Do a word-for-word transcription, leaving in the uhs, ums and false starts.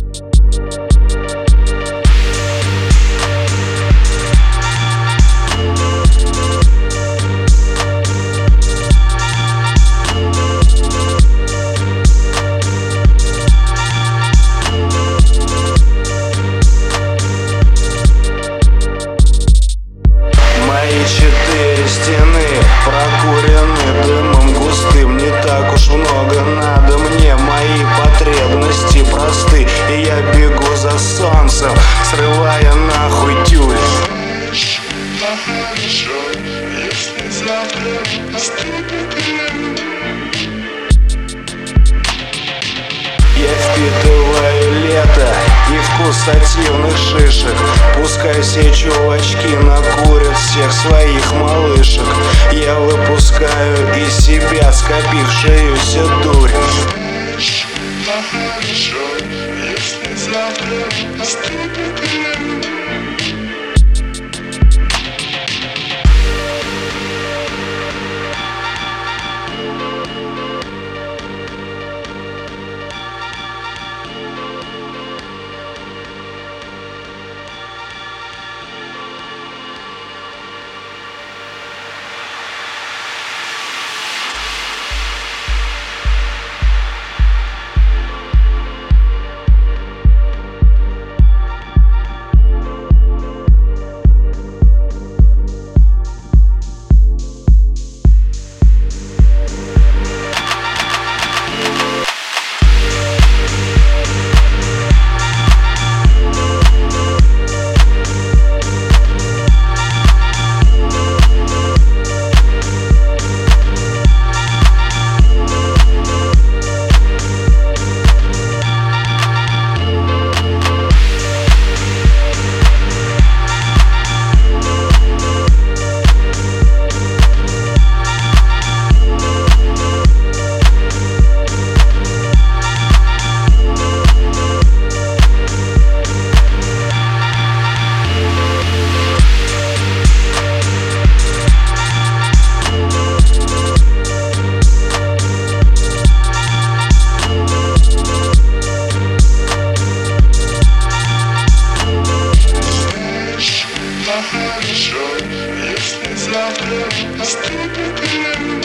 Четыре стены прокурены дымом густым. Не так уж много надо мне, мои потребности просты. И я бегу за солнцем, срывая нахуй тюль. Я впитываю лето и вкус сативных шишек. Пускай все чувачки накурят всех своих малышек. Я выпускаю из себя скопившуюся дурь. Если завтра наступит день.